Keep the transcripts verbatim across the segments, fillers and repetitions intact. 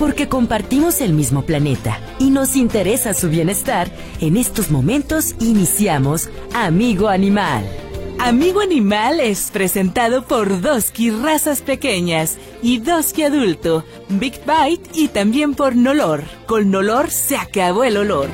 porque compartimos el mismo planeta y nos interesa su bienestar, en estos momentos iniciamos Amigo Animal. Amigo Animal es presentado por Doski Razas Pequeñas y Doski Adulto, Big Bite y también por Nolor. Con Nolor se acabó el olor.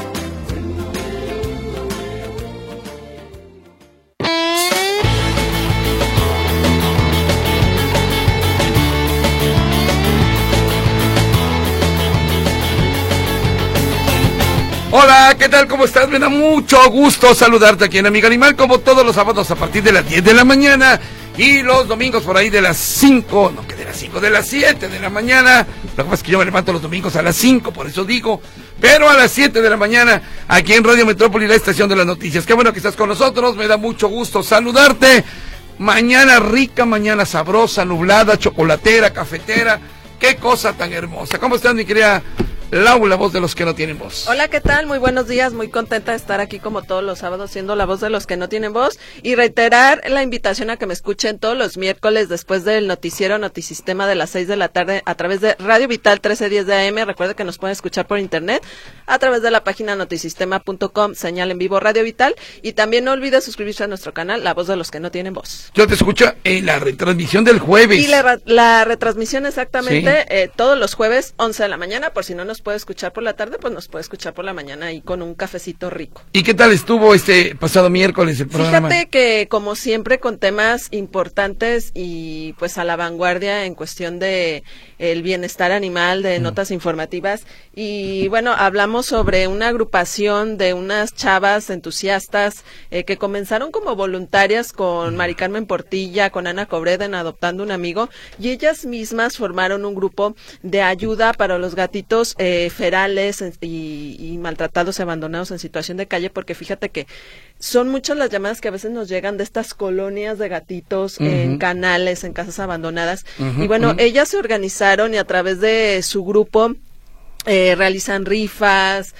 Hola, ¿qué tal? ¿Cómo estás? Me da mucho gusto saludarte aquí en Amigo Animal, como todos los sábados a partir de las diez de la mañana y los domingos por ahí de las cinco, no que de las cinco, de las siete de la mañana. Lo que pasa es que yo me levanto los domingos a las cinco, por eso digo, pero a las siete de la mañana aquí en Radio Metrópoli, la estación de las noticias. Qué bueno que estás con nosotros, me da mucho gusto saludarte. Mañana rica, mañana sabrosa, nublada, chocolatera, cafetera. Qué cosa tan hermosa. ¿Cómo estás, mi querida Lau, la voz de los que no tienen voz? Hola, ¿qué tal? Muy buenos días, muy contenta de estar aquí como todos los sábados siendo la voz de los que no tienen voz y reiterar la invitación a que me escuchen todos los miércoles después del noticiero Notisistema de las seis de la tarde a través de Radio Vital trece diez de A M. Recuerda que nos pueden escuchar por internet a través de la página notisistema punto com, señal en vivo Radio Vital, y también no olvides suscribirse a nuestro canal La Voz de los que no tienen voz. Yo te escucho en la retransmisión del jueves. Y la, la retransmisión exactamente, ¿sí? eh, todos los jueves once de la mañana, por si no nos puede escuchar por la tarde, pues nos puede escuchar por la mañana y con un cafecito rico. ¿Y qué tal estuvo este pasado miércoles el programa? Fíjate que como siempre con temas importantes y pues a la vanguardia en cuestión de el bienestar animal, de mm. notas informativas, y bueno, hablamos sobre una agrupación de unas chavas entusiastas eh, que comenzaron como voluntarias con Mari Carmen Portilla, con Ana Cobreda en Adoptando un Amigo, y ellas mismas formaron un grupo de ayuda para los gatitos eh, ferales y, y maltratados y abandonados en situación de calle, porque fíjate que son muchas las llamadas que a veces nos llegan de estas colonias de gatitos uh-huh. en canales, en casas abandonadas, uh-huh, y bueno, uh-huh. ellas se organizaron y a través de su grupo Eh, realizan rifas,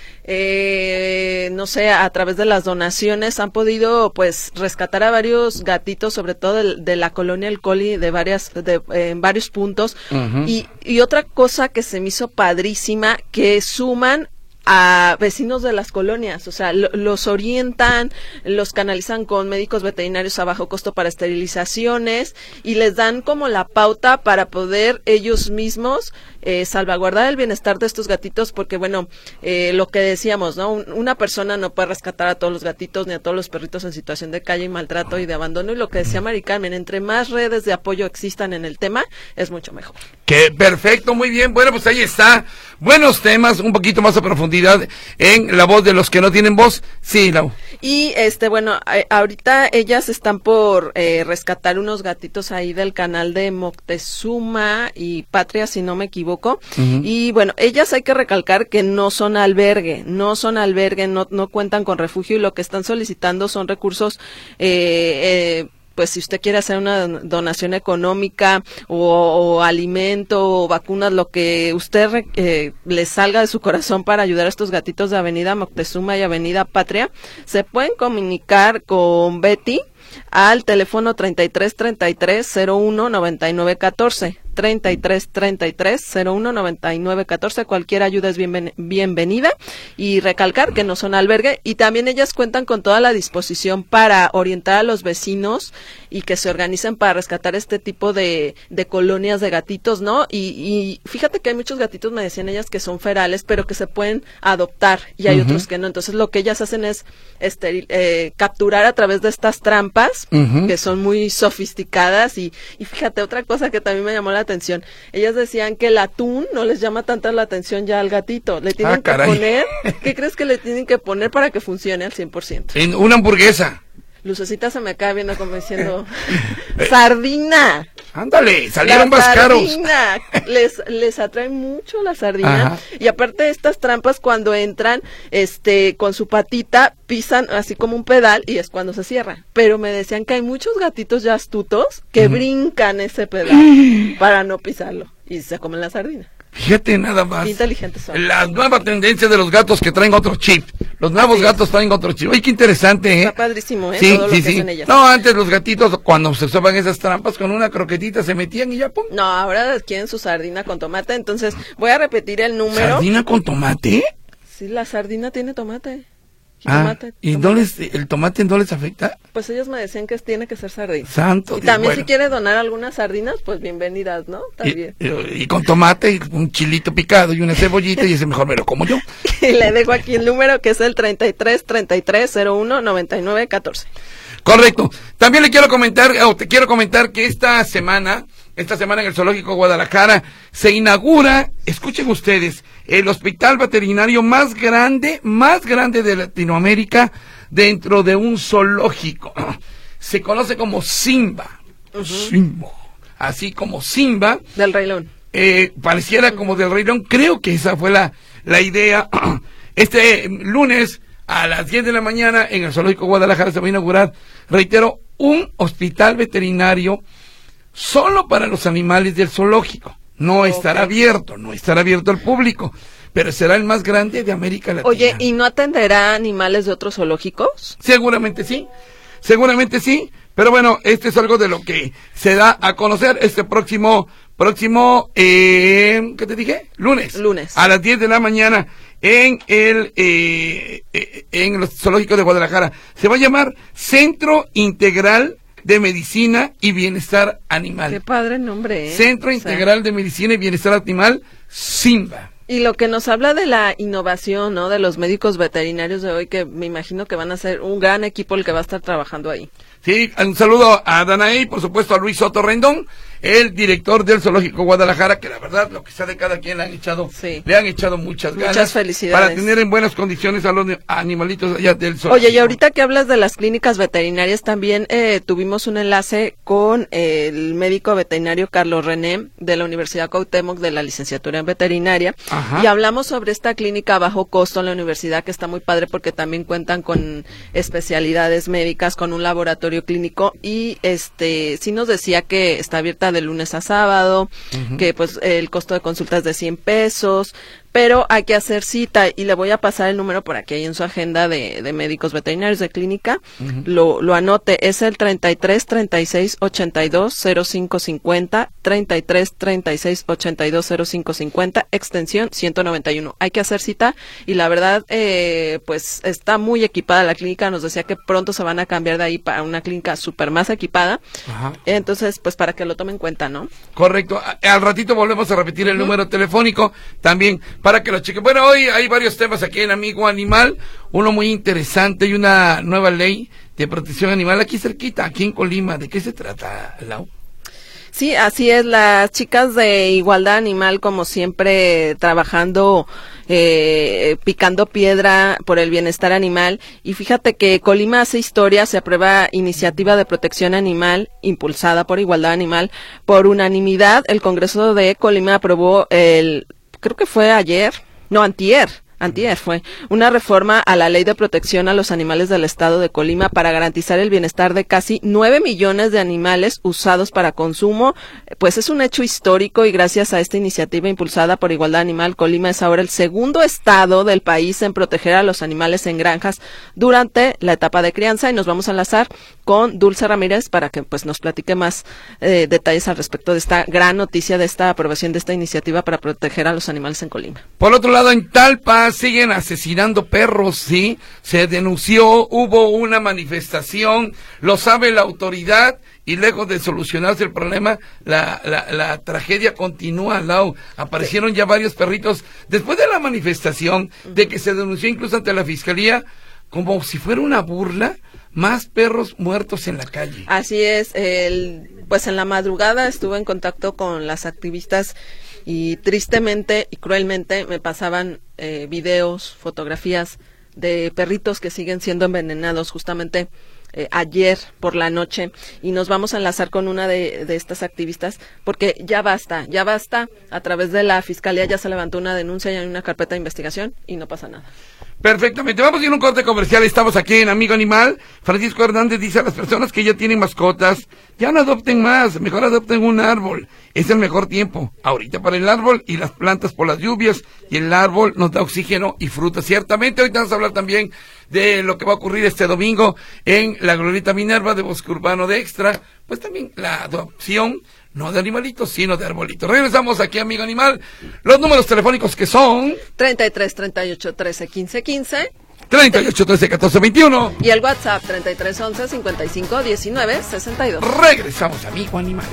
eh, no sé, a través de las donaciones han podido pues rescatar a varios gatitos, sobre todo de, de la colonia El Coli, de varias, de, eh, en varios puntos, uh-huh. y, y otra cosa que se me hizo padrísima, que suman a vecinos de las colonias, o sea, lo, los orientan, los canalizan con médicos veterinarios a bajo costo para esterilizaciones y les dan como la pauta para poder ellos mismos eh, salvaguardar el bienestar de estos gatitos, porque bueno, eh, lo que decíamos, ¿no? Un, una persona no puede rescatar a todos los gatitos ni a todos los perritos en situación de calle y maltrato y de abandono, y lo que decía Mari Carmen, entre más redes de apoyo existan en el tema, es mucho mejor. ¡Qué perfecto! Muy bien, bueno, pues ahí está, buenos temas, un poquito más a profundidad en La Voz de los que no tienen voz. Sí, Lau. Y este, bueno, eh, ahorita ellas están por eh, rescatar unos gatitos ahí del canal de Moctezuma y Patria, si no me equivoco. Uh-huh. Y bueno, ellas hay que recalcar que no son albergue, no son albergue, no, no cuentan con refugio, y lo que están solicitando son recursos, eh, eh, pues si usted quiere hacer una donación económica o, o alimento o vacunas, lo que usted eh, le salga de su corazón para ayudar a estos gatitos de Avenida Moctezuma y Avenida Patria, se pueden comunicar con Betty al teléfono treinta y tres treinta y tres cero uno noventa y nueve catorce. treinta y tres treinta y tres cero uno noventa y nueve catorce. Cualquier ayuda es bienven- bienvenida, y recalcar que no son albergue, y también ellas cuentan con toda la disposición para orientar a los vecinos y que se organicen para rescatar este tipo de, de colonias de gatitos, ¿no? Y, y fíjate que hay muchos gatitos, me decían ellas, que son ferales, pero que se pueden adoptar, y hay uh-huh. otros que no. Entonces lo que ellas hacen es esteril, eh, capturar a través de estas trampas, uh-huh. que son muy sofisticadas, y, y fíjate, otra cosa que también me llamó la atención, ellas decían que el atún no les llama tanta la atención ya al gatito, le tienen ah, que caray. poner, ¿qué crees que le tienen que poner para que funcione al cien por ciento? En una hamburguesa. Lucecita se me acaba viendo como diciendo sardina. Ándale, salieron más caros. Sardina, les, les atrae mucho la sardina. Ajá. Y aparte de estas trampas, cuando entran, este, con su patita, pisan así como un pedal y es cuando se cierra. Pero me decían que hay muchos gatitos ya astutos que uh-huh. brincan ese pedal uh-huh. para no pisarlo y se comen la sardina. Fíjate nada más. Qué inteligentes son. La nueva tendencia de los gatos que traen otro chip. Los nuevos Así gatos es. traen otro chip. Oye, qué interesante, ¿eh? Está padrísimo, ¿eh? Sí, Todo sí, lo que sí. hacen ellas. No, antes los gatitos, cuando se usaban esas trampas, con una croquetita se metían y ya, pum. No, ahora quieren su sardina con tomate, entonces voy a repetir el número. ¿Sardina con tomate? Sí, la sardina tiene tomate. Ah, Tomate, ¿y tomate. no les, el tomate no les afecta? Pues ellos me decían que tiene que ser sardina. Santo Y Dios, también bueno. si quiere donar algunas sardinas, pues bienvenidas, ¿no? Y, También. y- y con tomate, y un chilito picado y una cebollita, y ese mejor me lo como yo. Y le dejo aquí el número que es el treinta y tres, treinta y tres, cero uno, noventa y nueve, catorce. Correcto. También le quiero comentar, o te quiero comentar que esta semana, esta semana en el Zoológico Guadalajara, se inaugura, escuchen ustedes, el hospital veterinario más grande, más grande de Latinoamérica dentro de un zoológico. Se conoce como Simba. Simba. Así como Simba. Del Rey León. Eh, pareciera como del Rey León. Creo que esa fue la, la idea. Este lunes a las diez de la mañana en el Zoológico Guadalajara se va a inaugurar, reitero, un hospital veterinario solo para los animales del zoológico. No Ok. estará abierto, no estará abierto al público, pero será el más grande de América Latina. Oye, ¿y no atenderá animales de otros zoológicos? Seguramente sí, seguramente sí, pero bueno, este es algo de lo que se da a conocer este próximo, próximo, eh, ¿qué te dije? Lunes. Lunes. A las diez de la mañana en el, eh, eh, en el Zoológico de Guadalajara. Se va a llamar Centro Integral de Medicina y Bienestar Animal. Qué padre nombre, ¿eh? Centro O sea, Integral de Medicina y Bienestar Animal, Simba. Y lo que nos habla de la innovación, ¿no? De los médicos veterinarios de hoy, que me imagino que van a ser un gran equipo el que va a estar trabajando ahí. Sí, un saludo a Danae, por supuesto a Luis Soto Rendón, el director del Zoológico Guadalajara, que la verdad, lo que sea de cada quien le han echado, Sí. le han echado muchas ganas. Muchas felicidades. Para tener en buenas condiciones a los animalitos allá del zoológico. Oye, y ahorita que hablas de las clínicas veterinarias, también eh, tuvimos un enlace con eh, el médico veterinario Carlos René de la Universidad Cuauhtémoc de la licenciatura en veterinaria. Ajá. Y hablamos sobre esta clínica a bajo costo en la universidad, que está muy padre porque también cuentan con especialidades médicas, con un laboratorio clínico, y este sí nos decía que está abierta de lunes a sábado, Ujú. que pues el costo de consulta es de cien pesos, pero hay que hacer cita, y le voy a pasar el número por aquí ahí en su agenda de, de médicos veterinarios de clínica. Ujú. lo, lo anote, es el treinta y tres, treinta y seis, ochenta y dos, cero cinco cincuenta, treinta y tres, treinta y seis, ochenta y dos, cero cinco cincuenta, extensión ciento noventa y uno. Hay que hacer cita, y la verdad, eh, pues está muy equipada la clínica. Nos decía que pronto se van a cambiar de ahí para una clínica súper más equipada. Ajá. Entonces, pues para que lo tomen en cuenta, ¿no? Correcto. A- Al ratito volvemos a repetir el número telefónico también para que lo chequen. Bueno, hoy hay varios temas aquí en Amigo Animal. Uno muy interesante y una nueva ley de protección animal aquí cerquita, aquí en Colima. ¿De qué se trata, Lau? Sí, así es, las chicas de Igualdad Animal, como siempre, trabajando, eh, picando piedra por el bienestar animal. Y fíjate que Colima hace historia, se aprueba iniciativa de protección animal impulsada por Igualdad Animal. Por unanimidad, el Congreso de Colima aprobó el, creo que fue ayer, no, antier. Antier fue una reforma a la Ley de Protección a los Animales del Estado de Colima para garantizar el bienestar de casi nueve millones de animales usados para consumo. Pues es un hecho histórico, y gracias a esta iniciativa impulsada por Igualdad Animal, Colima es ahora el segundo estado del país en proteger a los animales en granjas durante la etapa de crianza. Y nos vamos a enlazar con Dulce Ramírez para que pues nos platique más eh, detalles al respecto de esta gran noticia, de esta aprobación de esta iniciativa para proteger a los animales en Colima. Por otro lado, en Talpa siguen asesinando perros, sí, se denunció, hubo una manifestación, lo sabe la autoridad, y lejos de solucionarse el problema, la, la, la tragedia continúa, Lau. Aparecieron ya varios perritos, después de la manifestación, de que se denunció incluso ante la fiscalía, como si fuera una burla, más perros muertos en la calle. Así es, el, pues en la madrugada estuve en contacto con las activistas, y tristemente y cruelmente me pasaban eh, videos, fotografías de perritos que siguen siendo envenenados justamente eh, ayer por la noche, y nos vamos a enlazar con una de, de estas activistas porque ya basta, ya basta. A través de la fiscalía ya se levantó una denuncia y hay una carpeta de investigación y no pasa nada. Perfectamente, vamos a ir a un corte comercial, estamos aquí en Amigo Animal. Francisco Hernández dice a las personas que ya tienen mascotas, ya no adopten más, mejor adopten un árbol, es el mejor tiempo, ahorita para el árbol y las plantas por las lluvias, y el árbol nos da oxígeno y fruta, ciertamente. Ahorita vamos a hablar también de lo que va a ocurrir este domingo en la Glorieta Minerva de Bosque Urbano de Extra, pues también la adopción, no de animalitos, sino de arbolitos. Regresamos aquí a Amigo Animal. Los números telefónicos que son treinta y tres, treinta y ocho, trece, quince, quince. treinta y ocho, trece, catorce, veintiuno. Y el WhatsApp treinta y tres, once, cincuenta y cinco, diecinueve, sesenta y dos. Regresamos a Amigo Animal.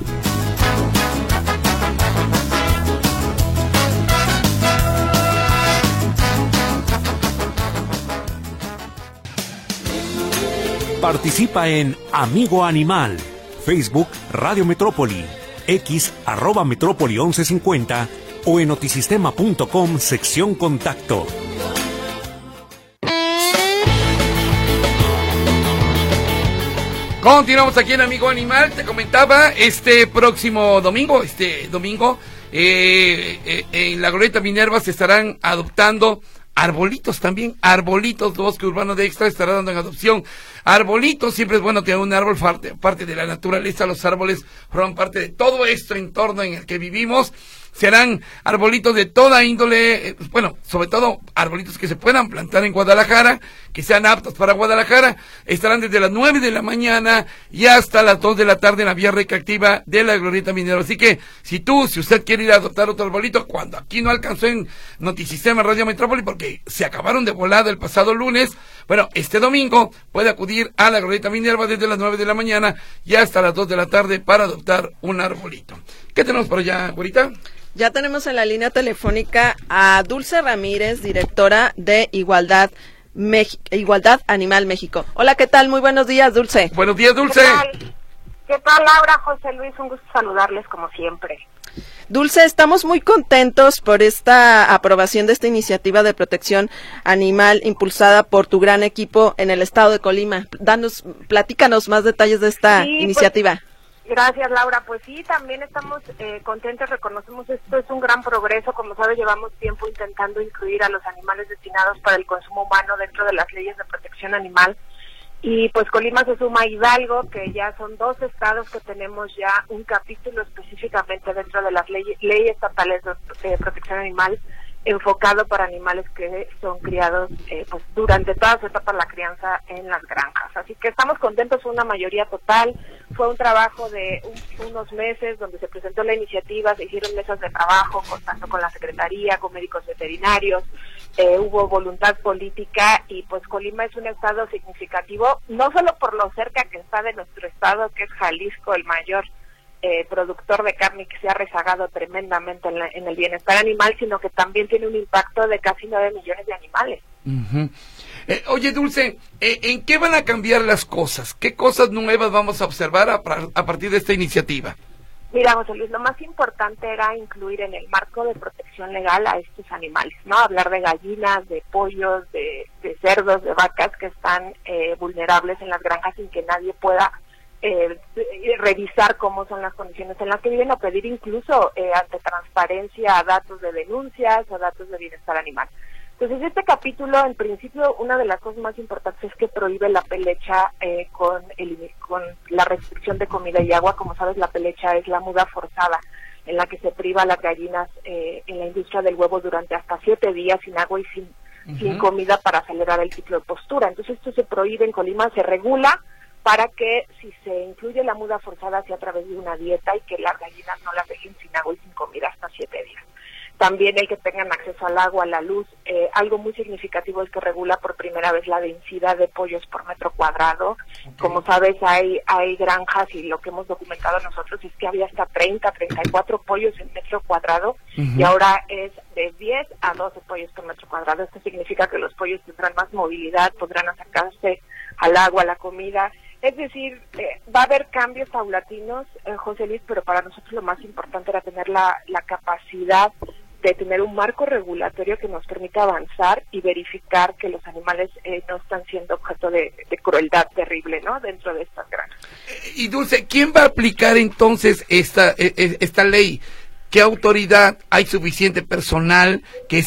Participa en Amigo Animal. Facebook Radio Metrópoli, X arroba Metrópoli once cincuenta o en notisistema punto com sección contacto. Continuamos aquí en Amigo Animal. Te comentaba, este próximo domingo, este domingo, eh, eh, en la Glorieta Minerva se estarán adoptando arbolitos también, arbolitos, Bosque Urbano de Extra estará dando en adopción arbolitos. Siempre es bueno tener un árbol, parte, parte de la naturaleza. Los árboles forman parte de todo este entorno en el que vivimos. Serán arbolitos de toda índole, eh, bueno, sobre todo arbolitos que se puedan plantar en Guadalajara, que sean aptos para Guadalajara. Estarán desde las nueve de la mañana y hasta las dos de la tarde en la vía recreativa de la Glorieta Minerva. Así que, si tú, si usted quiere ir a adoptar otro arbolito, cuando aquí no alcanzó en Notisistema Radio Metrópoli, porque se acabaron de volada el pasado lunes, bueno, este domingo puede acudir a la Glorieta Minerva desde las nueve de la mañana y hasta las dos de la tarde para adoptar un arbolito. ¿Qué tenemos por allá, güerita? Ya tenemos en la línea telefónica a Dulce Ramírez, directora de Igualdad Mex- Igualdad Animal México. Hola, ¿qué tal? Muy buenos días, Dulce. Buenos días, Dulce. ¿Qué tal? ¿Qué tal, Laura, José Luis? Un gusto saludarles como siempre. Dulce, estamos muy contentos por esta aprobación de esta iniciativa de protección animal impulsada por tu gran equipo en el estado de Colima. Danos, platícanos más detalles de esta sí, iniciativa. Pues, gracias, Laura. Pues sí, también estamos eh, contentos, reconocemos esto es un gran progreso. Como sabes, llevamos tiempo intentando incluir a los animales destinados para el consumo humano dentro de las leyes de protección animal. Y pues Colima se suma a Hidalgo, que ya son dos estados que tenemos ya un capítulo específicamente dentro de las leyes, leyes estatales de, de protección animal, enfocado para animales que son criados eh, pues durante toda su etapa de la crianza en las granjas. Así que estamos contentos, fue una mayoría total, fue un trabajo de un, unos meses donde se presentó la iniciativa, se hicieron mesas de trabajo, contando con la Secretaría, con médicos veterinarios, eh, hubo voluntad política y pues Colima es un estado significativo, no solo por lo cerca que está de nuestro estado, que es Jalisco, el mayor Eh, productor de carne que se ha rezagado tremendamente en, la, en el bienestar animal, sino que también tiene un impacto de casi nueve millones de animales. Uh-huh. eh, oye, Dulce, eh, ¿en qué van a cambiar las cosas? ¿Qué cosas nuevas vamos a observar a, a partir de esta iniciativa? Mira, José Luis, lo más importante era incluir en el marco de protección legal a estos animales, ¿no? Hablar de gallinas, de pollos, de, de cerdos, de vacas que están eh, vulnerables en las granjas sin que nadie pueda Eh, revisar cómo son las condiciones en las que viven o pedir incluso eh, ante transparencia datos de denuncias o datos de bienestar animal. Entonces este capítulo, en principio, una de las cosas más importantes es que prohíbe la pelecha eh, con, el, con la restricción de comida y agua. Como sabes, la pelecha es la muda forzada en la que se priva a las gallinas eh, en la industria del huevo durante hasta siete días sin agua y sin, uh-huh. sin comida para acelerar el ciclo de postura. Entonces esto se prohíbe en Colima, se regula para que si se incluye la muda forzada sea a través de una dieta y que las gallinas no las dejen sin agua y sin comida hasta siete días. También el que tengan acceso al agua, a la luz. Eh, algo muy significativo es que regula por primera vez la densidad de pollos por metro cuadrado. Okay. Como sabes, hay hay granjas y lo que hemos documentado nosotros es que había hasta treinta, treinta y cuatro pollos en metro cuadrado uh-huh. y ahora es de diez a doce pollos por metro cuadrado. Esto significa que los pollos tendrán más movilidad, podrán acercarse al agua, a la comida. Es decir, eh, va a haber cambios paulatinos, eh, José Luis, pero para nosotros lo más importante era tener la, la capacidad de tener un marco regulatorio que nos permita avanzar y verificar que los animales eh, no están siendo objeto de, de crueldad terrible, ¿no? Dentro de estas granjas. Y Dulce, ¿quién va a aplicar entonces esta esta ley? ¿Qué autoridad? ¿Hay suficiente personal? Que es el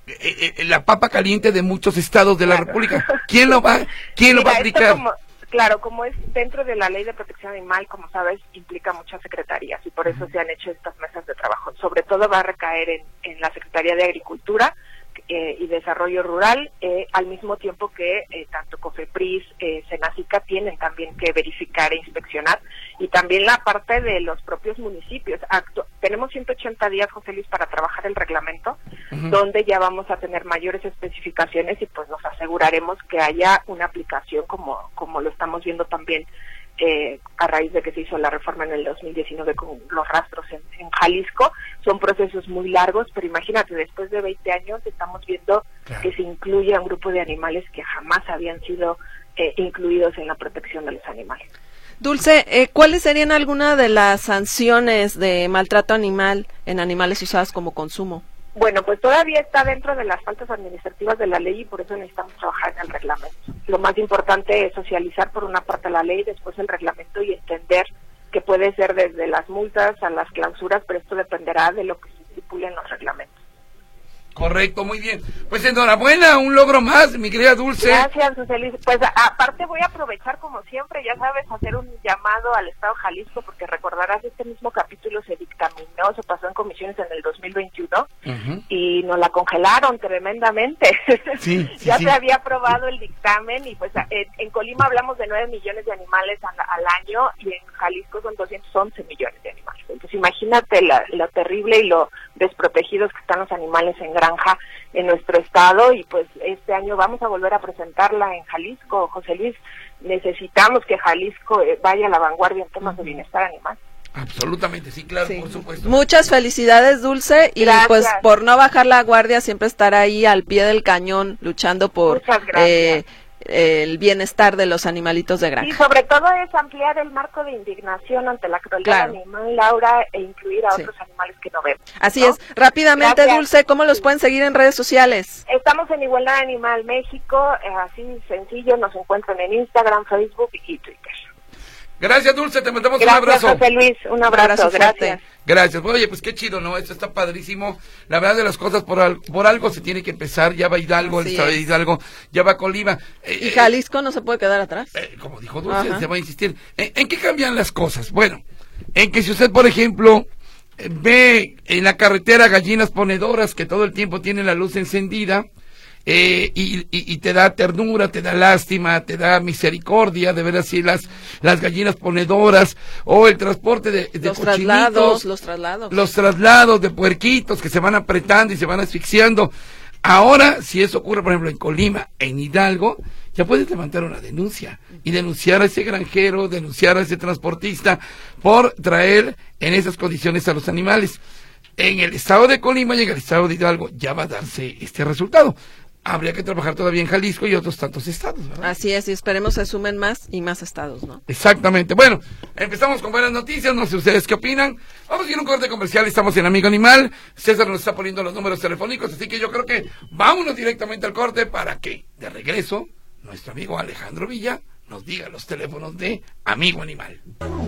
eh, eh, la papa caliente de muchos estados de la Claro. República. ¿Quién lo va, quién Mira, lo va a esto aplicar? como- claro, como es dentro de la Ley de Protección Animal, como sabes, implica muchas secretarías y por eso se han hecho estas mesas de trabajo. Sobre todo va a recaer en, en la Secretaría de Agricultura eh, y Desarrollo Rural, eh, al mismo tiempo que eh, tanto COFEPRIS, eh, SENACICA tienen también que verificar e inspeccionar, y también la parte de los propios municipios. Actu- tenemos ciento ochenta días, José Luis, para trabajar el reglamento, Ujú. donde ya vamos a tener mayores especificaciones y pues nos aseguraremos que haya una aplicación como, como lo estamos viendo también eh, a raíz de que se hizo la reforma en el dos mil diecinueve con los rastros en, en Jalisco. Son procesos muy largos, pero imagínate, después de veinte años estamos viendo Claro. que se incluye a un grupo de animales que jamás habían sido eh, incluidos en la protección de los animales. Dulce, eh, ¿cuáles serían algunas de las sanciones de maltrato animal en animales usados como consumo? Bueno, pues todavía está dentro de las faltas administrativas de la ley y por eso necesitamos trabajar en el reglamento. Lo más importante es socializar por una parte la ley, después el reglamento y entender que puede ser desde las multas a las clausuras, pero esto dependerá de lo que se estipule en los reglamentos. Correcto, muy bien. Pues enhorabuena, un logro más, mi querida Dulce. Gracias, José Luis. Pues a- aparte voy a aprovechar, como siempre, ya sabes, hacer un llamado al Estado de Jalisco, porque recordarás, este mismo capítulo se dictaminó, se pasó en comisiones en el dos mil veintiuno, Ujú. y nos la congelaron tremendamente. Sí, sí, ya sí. se había aprobado el dictamen, y pues a- en, en Colima hablamos de nueve millones de animales al, al año, y en Jalisco son doscientos once millones de animales. Entonces imagínate la- lo terrible y lo desprotegidos que están los animales en granja en nuestro estado, y pues este año vamos a volver a presentarla en Jalisco. José Luis, necesitamos que Jalisco eh, vaya a la vanguardia en temas de bienestar animal. Absolutamente, sí, claro, Sí. por supuesto. Muchas felicidades, Dulce, y Gracias. pues por no bajar la guardia, siempre estar ahí al pie del cañón luchando por Muchas gracias. eh, el bienestar de los animalitos de Y granja. sobre todo es ampliar el marco de indignación ante la crueldad Claro. animal, Laura, e incluir a Sí. otros animales que no vemos. Así ¿no? es. Rápidamente, Gracias. Dulce, ¿cómo los pueden seguir en redes sociales? Estamos en Igualdad Animal México, eh, así sencillo, nos encuentran en Instagram, Facebook y Twitter. Gracias, Dulce, te mandamos Gracias, un abrazo. José Luis, un abrazo, abrazo fuerte. gracias. Gracias. Oye, pues qué chido, ¿no? Esto está padrísimo. La verdad de las cosas, por, al- por algo se tiene que empezar. Ya va Hidalgo, el Así estado de es. Hidalgo, ya va Colima. Eh, Y eh, Jalisco no se puede quedar atrás. eh, como dijo Dulce, Ajá. se va a insistir. ¿En, en qué cambian las cosas? Bueno, en que si usted, por ejemplo, eh, ve en la carretera gallinas ponedoras que todo el tiempo tienen la luz encendida, eh, y, y, y te da ternura, te da lástima, te da misericordia de ver así las, las gallinas ponedoras, o el transporte de, de Los cochinitos, traslados, los traslados. los traslados de puerquitos que se van apretando y se van asfixiando. Ahora, si eso ocurre, por ejemplo, en Colima, en Hidalgo, ya puedes levantar una denuncia y denunciar a ese granjero, denunciar a ese transportista por traer en esas condiciones a los animales. En el estado de Colima y en el estado de Hidalgo ya va a darse este resultado. Habría que trabajar todavía en Jalisco y otros tantos estados, ¿verdad? Así es, y esperemos se sumen más y más estados, ¿no? Exactamente. Bueno, empezamos con buenas noticias. No sé ustedes qué opinan. Vamos a ir a un corte comercial. Estamos en Amigo Animal. César nos está poniendo los números telefónicos, así que yo creo que vámonos directamente al corte para que, de regreso, nuestro amigo Alejandro Villa nos diga los teléfonos de Amigo Animal.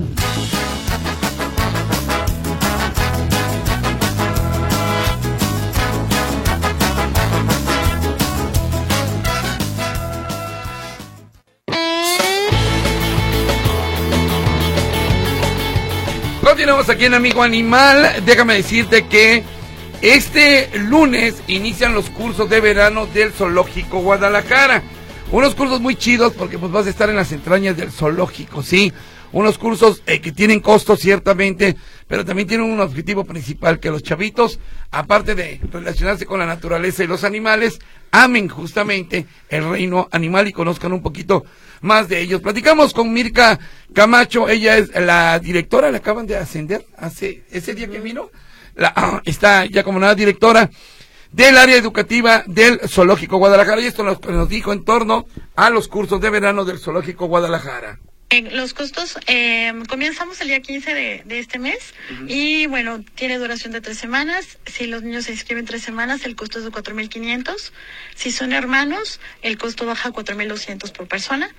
Continuamos aquí en Amigo Animal. Déjame decirte que este lunes inician los cursos de verano del Zoológico Guadalajara. Unos cursos muy chidos porque pues vas a estar en las entrañas del zoológico, ¿sí? Unos cursos eh, que tienen costos ciertamente, pero también tienen un objetivo principal, que los chavitos, aparte de relacionarse con la naturaleza y los animales, amen justamente el reino animal y conozcan un poquito más de ellos. Platicamos con Mirka Camacho, ella es la directora, la acaban de ascender hace ese día que vino, la, está ya como nueva directora del área educativa del Zoológico Guadalajara, y esto nos, nos dijo en torno a los cursos de verano del Zoológico Guadalajara. Eh, Los costos, eh, comenzamos el día quince de, de este mes y bueno, tiene duración de tres semanas. Si los niños se inscriben tres semanas, el costo es de cuatro mil quinientos. Si son hermanos, el costo baja a cuatro mil doscientos por persona.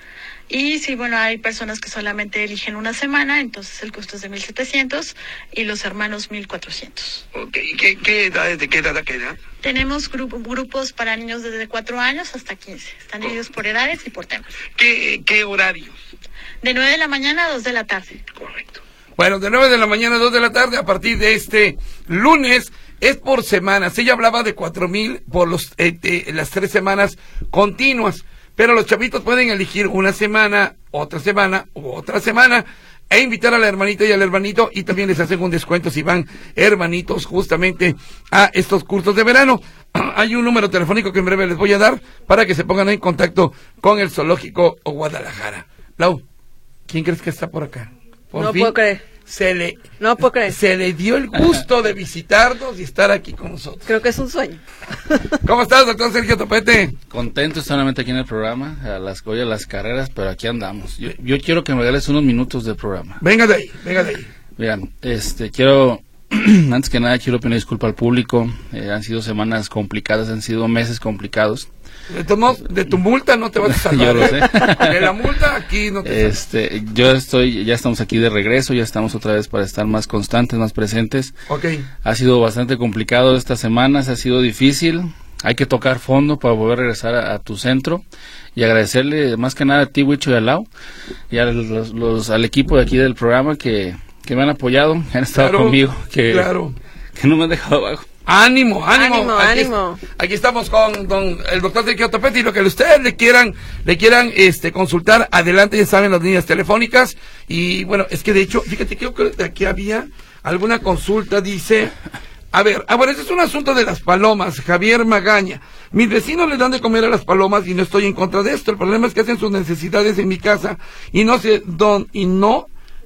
Y sí, bueno, hay personas que solamente eligen una semana, entonces el costo es de mil setecientos y los hermanos mil cuatrocientos. Ok, ¿y qué, qué edades, de qué edad a qué edad? Tenemos grup- grupos para niños desde cuatro años hasta quince. Están divididos por edades y por temas. ¿Qué, qué horarios? De nueve de la mañana a dos de la tarde. Correcto. Bueno, de nueve de la mañana a dos de la tarde, a partir de este lunes, es por semanas. Ella hablaba de cuatro mil por los eh, eh, las tres semanas continuas, pero los chavitos pueden elegir una semana, otra semana u otra semana, e invitar a la hermanita y al hermanito, y también les hacen un descuento si van hermanitos justamente a estos cursos de verano. Hay un número telefónico que en breve les voy a dar para que se pongan en contacto con el Zoológico Guadalajara. Lau, ¿quién crees que está por acá? Por no fin, puedo creer. Se le, no puedo creer. Se le dio el gusto de visitarnos y estar aquí con nosotros. Creo que es un sueño. ¿Cómo estás, doctor Sergio Topete? Contento solamente aquí en el programa, a las, hoy a las carreras, pero aquí andamos. Yo, yo quiero que me regales unos minutos del programa. Venga de ahí, venga de ahí. Mira, este, quiero, antes que nada quiero pedir disculpa al público. Eh, han sido semanas complicadas, han sido meses complicados. De tu, de tu multa no te vas a salvar. Yo lo sé. De la multa aquí no te este, salvas. Yo estoy, ya estamos aquí de regreso, ya estamos otra vez para estar más constantes, más presentes. Okay. Ha sido bastante complicado estas semanas, ha sido difícil. Hay que tocar fondo para poder regresar a, a tu centro y agradecerle más que nada a ti, Huicho, y a Lau, y a los, los, al equipo de aquí del programa que, que me han apoyado, que han estado claro, conmigo, que, claro. que no me han dejado abajo. Ánimo, ánimo, ánimo, aquí, ánimo. Aquí estamos con don el doctor Sergio Topete, y lo que ustedes le quieran, le quieran este consultar, adelante, ya saben las líneas telefónicas. Y bueno, es que de hecho, fíjate que creo que aquí había alguna consulta, dice, a ver, ah, bueno, ese es un asunto de las palomas, Javier Magaña. Mis vecinos les dan de comer a las palomas y no estoy en contra de esto. El problema es que hacen sus necesidades en mi casa y no sé dónde, y no,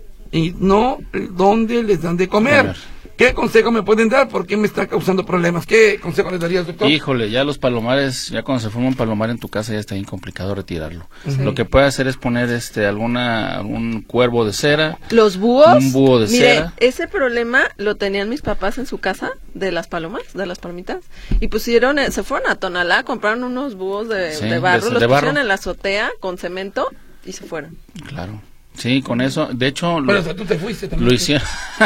y no dónde les dan de comer. ¿Qué consejo me pueden dar? ¿Por qué me está causando problemas? ¿Qué consejo les darías, doctor? Híjole, ya los palomares, ya cuando se forma un palomar en tu casa ya está bien complicado retirarlo. Uh-huh. Lo que puede hacer es poner este alguna algún cuervo de cera. Los búhos. Un búho de mire, cera. Ese problema lo tenían mis papás en su casa de las palomas, de las palomitas, y pusieron, se fueron a Tonalá, compraron unos búhos de, sí, de barro, de, los de barro. pusieron en la azotea con cemento y se fueron. Claro. Sí, con eso, de hecho... Bueno, lo, o sea, tú te fuiste también. Lo hicieron.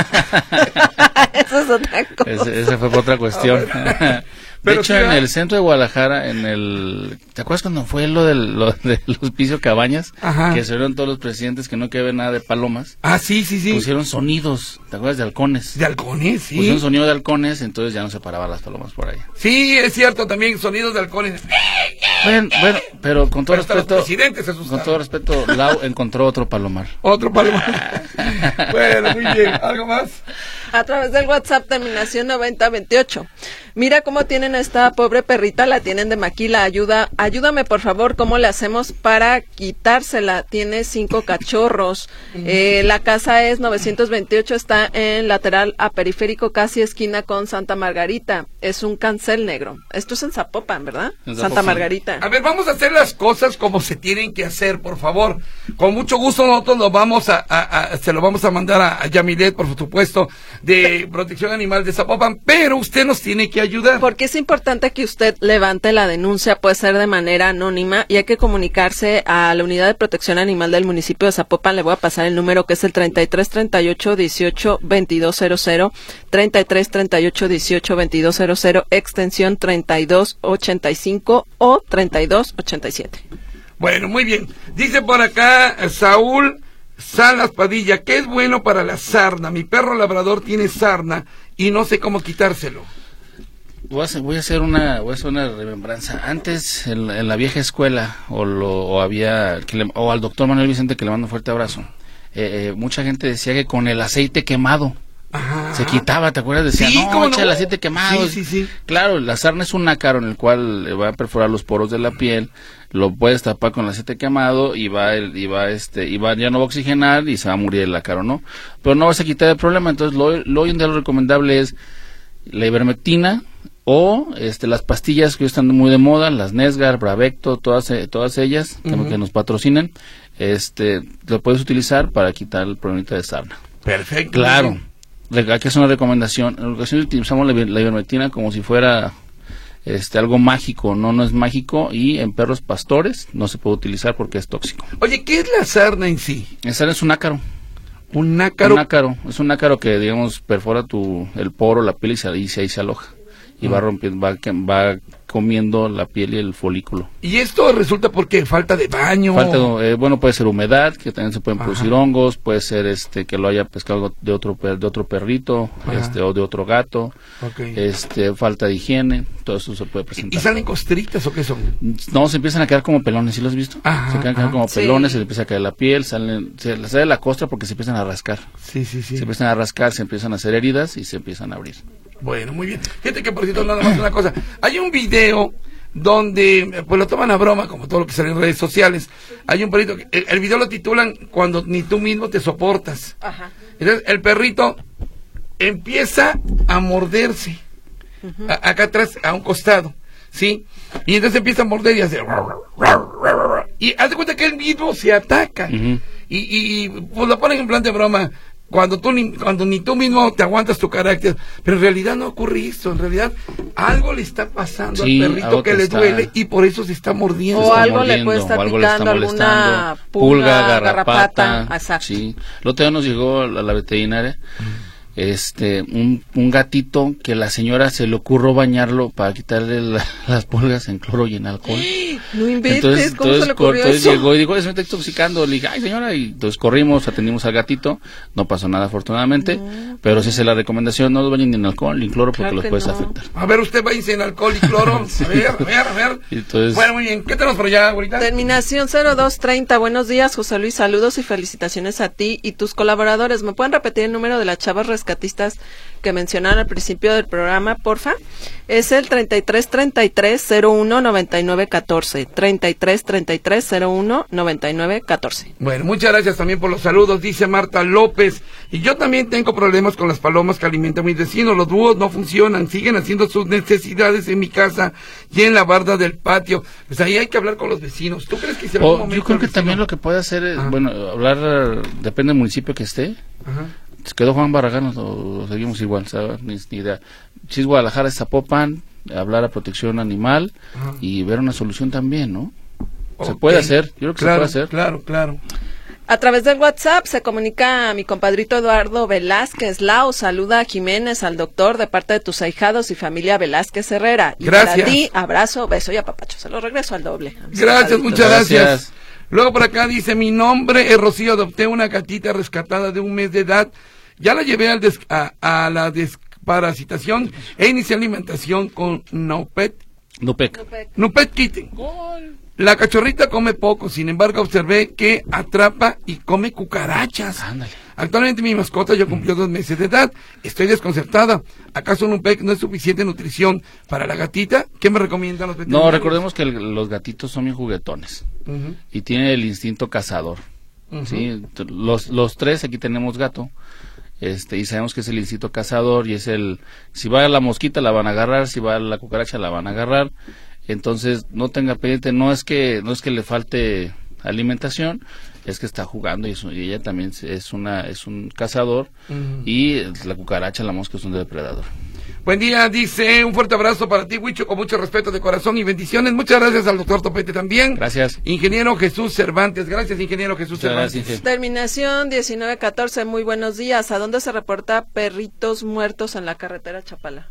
Eso es otra cosa. Ese, esa fue otra cuestión. De Pero hecho, sí, en el centro de Guadalajara, en el... ¿Te acuerdas cuando fue lo del, lo del hospicio Cabañas? Ajá. Que se vieron todos los presidentes que no quería ver nada de palomas. Ah, sí, sí, sí. Pusieron sonidos, ¿te acuerdas? De halcones. De halcones, sí. Pusieron sonido de halcones, entonces ya no se paraban las palomas por ahí. Sí, es cierto, también sonidos de halcones. Bueno, bueno, pero con todo Pero respeto, los presidentes se asustaron. con todo respeto, Lau encontró otro palomar. Otro palomar. Bueno, muy bien. ¿Algo más? A través del WhatsApp terminación noventa veintiocho. Mira cómo tienen a esta pobre perrita, la tienen de maquila. Ayuda, ayúdame por favor, ¿cómo le hacemos para quitársela? Tiene cinco cachorros. Eh, la casa es novecientos veintiocho, está en lateral a periférico, casi esquina con Santa Margarita. Es un cancel negro. Esto es en Zapopan, ¿verdad? En Santa Zapopan. Margarita. A ver, vamos a hacer las cosas como se tienen que hacer, por favor. Con mucho gusto nosotros lo vamos a, a, a se lo vamos a mandar a, a Yamilet, por supuesto, de Protección Animal de Zapopan, pero usted nos tiene que ayudar. Porque es importante que usted levante la denuncia, puede ser de manera anónima, y hay que comunicarse a la Unidad de Protección Animal del municipio de Zapopan. Le voy a pasar el número, que es el treinta y tres treinta y ocho dieciocho veintidós cero cero, treinta y tres treinta y ocho dieciocho veintidós cero cero, extensión treinta y dos ochenta y cinco o treinta y dos ochenta y siete. Bueno, muy bien. Dice por acá Saúl Salas Padilla, ¿qué es bueno para la sarna? Mi perro labrador tiene sarna y no sé cómo quitárselo. Voy a hacer, voy a hacer una voy a hacer una remembranza. Antes, en, en la vieja escuela, o lo o había que le, o al doctor Manuel Vicente, que le mando un fuerte abrazo, eh, eh, mucha gente decía que con el aceite quemado Ajá. se quitaba, ¿te acuerdas? Decía, Sí, no, ¿cómo echa no? el aceite quemado. Sí, sí, sí. Claro, la sarna es un ácaro en el cual le va a perforar los poros de la piel, lo puedes tapar con el aceite quemado y va el, y va este, y va, ya no va a oxigenar y se va a morir el ácaro, ¿no? Pero no vas a quitar el problema. Entonces lo, lo hoy en día lo recomendable es la ivermectina, o este las pastillas que hoy están muy de moda, las Nesgar, Bravecto, todas todas ellas, uh-huh, que nos patrocinan, este lo puedes utilizar para quitar el problemita de sarna. Perfecto. Claro. Aquí es una recomendación. En la ocasión utilizamos la, la ivermectina como si fuera este algo mágico, no, no es mágico, y en perros pastores no se puede utilizar porque es tóxico. Oye, ¿qué es la sarna en sí? La sarna es un ácaro. Un ácaro. Un ácaro, es un ácaro que, digamos, perfora tu, el poro, la piel y, se, y ahí se aloja. Y mm. va rompiendo, va, va comiendo la piel y el folículo. ¿Y esto resulta porque falta de baño? Falta, eh, bueno, puede ser humedad, que también se pueden Ajá. producir hongos, puede ser este que lo haya pescado de otro de otro perrito, Ajá. este o de otro gato. Okay. Este, falta de higiene, todo eso se puede presentar. ¿Y salen costritas o qué son? No, se empiezan a quedar como pelones, ¿sí lo has visto? Ajá, se quedan ajá. como sí. pelones, se les empieza a caer la piel, salen, se les sale la costra porque se empiezan a rascar. Sí, sí, sí. Se empiezan a rascar, se empiezan a hacer heridas y se empiezan a abrir. Bueno, muy bien. Fíjate que por cierto, nada más una cosa. Hay un video donde, pues lo toman a broma, como todo lo que sale en redes sociales. Hay un perrito, que, el, el video lo titulan Cuando ni tú mismo te soportas. Ajá. Entonces, el perrito empieza a morderse. Uh-huh. A, acá atrás, a un costado, ¿sí? Y entonces empieza a morder y hace... Y haz de cuenta que él mismo se ataca. Uh-huh. Y, y, y pues lo ponen en plan de broma. Cuando tú ni, cuando ni tú mismo te aguantas tu carácter, pero en realidad no ocurre eso, en realidad algo le está pasando sí, al perrito que le está... duele y por eso se está mordiendo. O está algo mordiendo, le puede estar algo picando, le alguna pulga, pulga garrapata, garrapata. Exacto. Sí. El otro día nos llegó a la veterinaria este un, un gatito que la señora se le ocurrió bañarlo para quitarle la, las pulgas en cloro y en alcohol. No inventes, entonces, ¿cómo entonces, se le ocurrió entonces eso? llegó y dijo, se me está intoxicando. Le dije, ay señora, y entonces corrimos, atendimos al gatito, no pasó nada afortunadamente, no, pero sí es la recomendación, no lo bañen ni en alcohol ni en cloro porque claro los puedes no. afectar. A ver, usted váyase en alcohol y cloro, sí. a ver, a ver, a ver. Entonces, bueno, muy bien, ¿qué tenemos por allá ahorita? Terminación cero dos treinta, buenos días José Luis, saludos y felicitaciones a ti y tus colaboradores. ¿Me pueden repetir el número de las chavas rescatistas que mencionaron al principio del programa, porfa? Es el treinta y tres treinta y tres cero uno noventa y nueve catorce, treinta y tres treinta y tres cero uno noventa y nueve catorce. Bueno, muchas gracias también por los saludos, dice Marta López. Y yo también tengo problemas con las palomas que alimentan a mis vecinos. Los búhos no funcionan, siguen haciendo sus necesidades en mi casa y en la barda del patio. Pues ahí hay que hablar con los vecinos. ¿Tú crees que si algún oh, momento yo creo que vecino... también lo que puede hacer es, Ajá. bueno, hablar, depende del municipio que esté. Ajá. Se quedó Juan Barragán o, o seguimos igual, ¿sabes? Ni, ni idea. Si es Guadalajara, es Zapopan, hablar a protección animal Ajá. y ver una solución también, ¿no? Okay. Se puede hacer, yo creo que claro, se puede hacer. Claro, claro. A través del WhatsApp se comunica a mi compadrito Eduardo Velázquez Lau, saluda a Jiménez, al doctor, de parte de tus ahijados y familia Velázquez Herrera. Y gracias. Para ti, abrazo, beso y apapacho. Se lo regreso al doble. Gracias, muchas gracias. gracias. Luego por acá dice, mi nombre es Rocío, adopté una gatita rescatada de un mes de edad. Ya la llevé al des, a, a la desparasitación e inicié alimentación con Nupet. Nupec. Nupet Kitten. La cachorrita come poco, sin embargo observé que atrapa y come cucarachas. Ándale. Actualmente mi mascota ya cumplió dos meses de edad. Estoy desconcertada. ¿Acaso Nupec no es suficiente nutrición para la gatita? ¿Qué me recomiendan los veterinarios? No, recordemos que el, los gatitos son bien juguetones uh-huh. y tienen el instinto cazador. Uh-huh. ¿Sí? Los, los tres aquí tenemos gato. Este, y sabemos que es el instinto cazador y es el, si va la mosquita la van a agarrar, si va la cucaracha la van a agarrar. Entonces no tenga pendiente, no es que no es que le falte alimentación, es que está jugando y, eso, y ella también es una es un cazador uh-huh. y la cucaracha, la mosca es un depredador. Buen día, dice, un fuerte abrazo para ti, Huicho, con mucho respeto de corazón y bendiciones. Muchas gracias al doctor Topete también. Gracias. Ingeniero Jesús Cervantes, gracias, ingeniero Jesús Muchas Cervantes. Gracias, Terminación diecinueve catorce, muy buenos días. ¿A dónde se reporta perritos muertos en la carretera Chapala?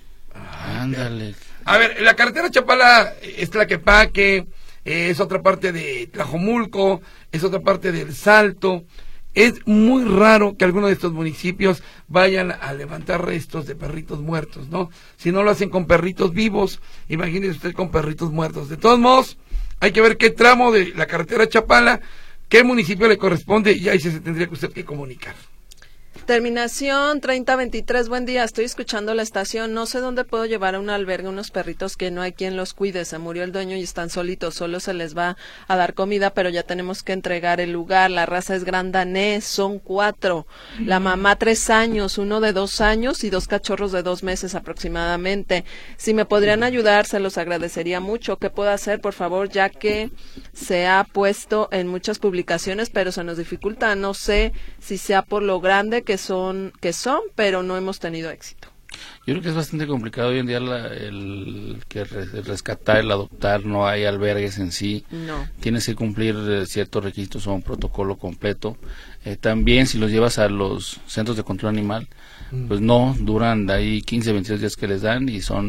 Ándale. A ver, la carretera Chapala es Tlaquepaque, es otra parte de Tlajomulco, es otra parte del Salto. Es muy raro que alguno de estos municipios vayan a levantar restos de perritos muertos, ¿no? Si no lo hacen con perritos vivos, imagínese usted con perritos muertos. De todos modos, hay que ver qué tramo de la carretera Chapala, qué municipio le corresponde y ahí se tendría que usted que comunicar. Terminación treinta veintitrés, buen día, estoy escuchando la estación, no sé dónde puedo llevar a un albergue unos perritos que no hay quien los cuide, se murió el dueño y están solitos, solo se les va a dar comida, pero ya tenemos que entregar el lugar, la raza es gran danés, son cuatro, la mamá tres años, uno de dos años y dos cachorros de dos meses aproximadamente, si me podrían ayudar se los agradecería mucho, ¿qué puedo hacer por favor? Ya que se ha puesto en muchas publicaciones, pero se nos dificulta, no sé si sea por lo grande que son, que son, pero no hemos tenido éxito. Yo creo que es bastante complicado hoy en día la, el que re, el rescatar, el adoptar, no hay albergues en sí. No. Tienes que cumplir eh, ciertos requisitos o un protocolo completo. Eh, también si los llevas a los centros de control animal, mm. pues no, duran de ahí quince, veintidós días que les dan y son,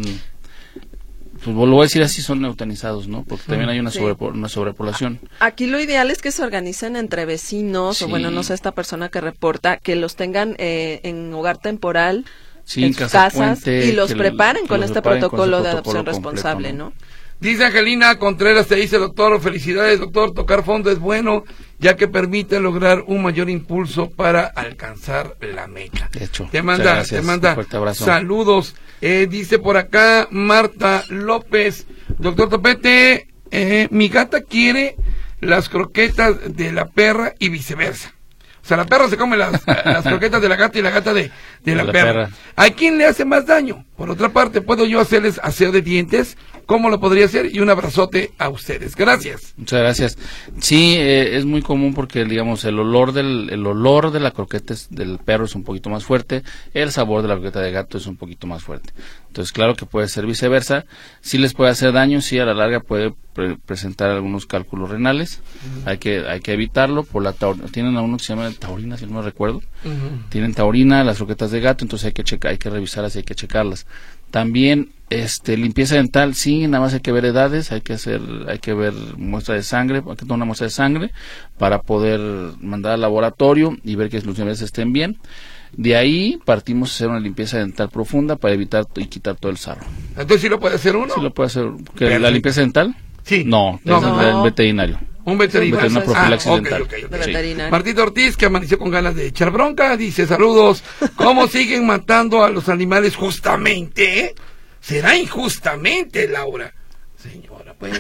pues lo voy a decir así, son eutanizados, ¿no? Porque también hay una, sí. sobre, una sobrepoblación. Aquí lo ideal es que se organicen entre vecinos, sí. o bueno, no sé, esta persona que reporta, que los tengan eh, en hogar temporal, sí, en sus casas, puente, y los preparen, con, los este preparen con este protocolo de adopción completo, responsable, ¿no? ¿no? Dice Angelina Contreras, te dice, doctor, felicidades, doctor, tocar fondo es bueno, ya que permite lograr un mayor impulso para alcanzar la meta. De hecho, te manda, gracias, te manda saludos. Eh, dice por acá Marta López, doctor Topete, eh, mi gata quiere las croquetas de la perra y viceversa. O sea, la perra se come las, las croquetas de la gata y la gata de, de la, la perra. perra. ¿A quién le hace más daño? Por otra parte, ¿puedo yo hacerles aseo de dientes? ¿Cómo lo podría hacer? Y un abrazote a ustedes. Gracias. Muchas gracias. Sí, eh, es muy común porque, digamos, el olor del el olor de la croqueta es, del perro es un poquito más fuerte, el sabor de la croqueta de gato es un poquito más fuerte. Entonces, claro que puede ser viceversa. Sí les puede hacer daño, sí, a la larga puede pre presentar algunos cálculos renales. Uh-huh. Hay que hay que evitarlo. Por la taurina. Tienen a uno que se llama taurina, si no me recuerdo. Uh-huh. Tienen taurina, las croquetas de gato, entonces hay que checar, hay que revisarlas y hay que checarlas. También este limpieza dental, sí, nada más hay que ver edades, hay que hacer, hay que ver muestra de sangre, hay que tomar una muestra de sangre para poder mandar al laboratorio y ver que los niveles estén bien. De ahí partimos a hacer una limpieza dental profunda para evitar y quitar todo el sarro. Entonces sí lo puede hacer uno. Sí lo puede hacer. ¿Que la limpieza dental? Sí. No, no, es no. el veterinario. Un veterinario. Una profilaxis ah, okay, dental. Okay, okay. Sí. Veterinario. Martito Ortiz, que amaneció con ganas de echar bronca, dice, saludos. ¿Cómo siguen matando a los animales justamente? ¿Será injustamente, Laura? Señora, pues...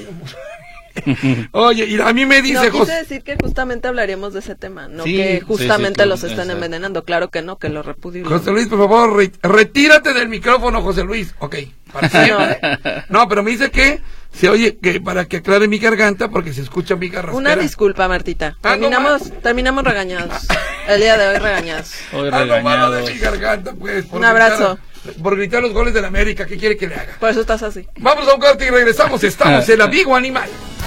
Oye, y a mí me dice... No, quise decir que justamente hablaríamos de ese tema, no sí, que justamente sí, sí, los están envenenando. Claro que no, que lo repudio. José Luis, por favor, re retírate del micrófono, José Luis. Ok, para siempre. No. no, pero me dice que se oye, que para que aclare mi garganta, porque se escucha mi garraspera. Una disculpa, Martita. Ah, terminamos, no, terminamos regañados. El día de hoy regañados. Hoy regañados. Algo malo de mi garganta, pues. Un abrazo. Gritar, por gritar los goles de la América, ¿qué quiere que le haga? Por eso estás así. Vamos a un corte y regresamos. Estamos en Amigo Animal.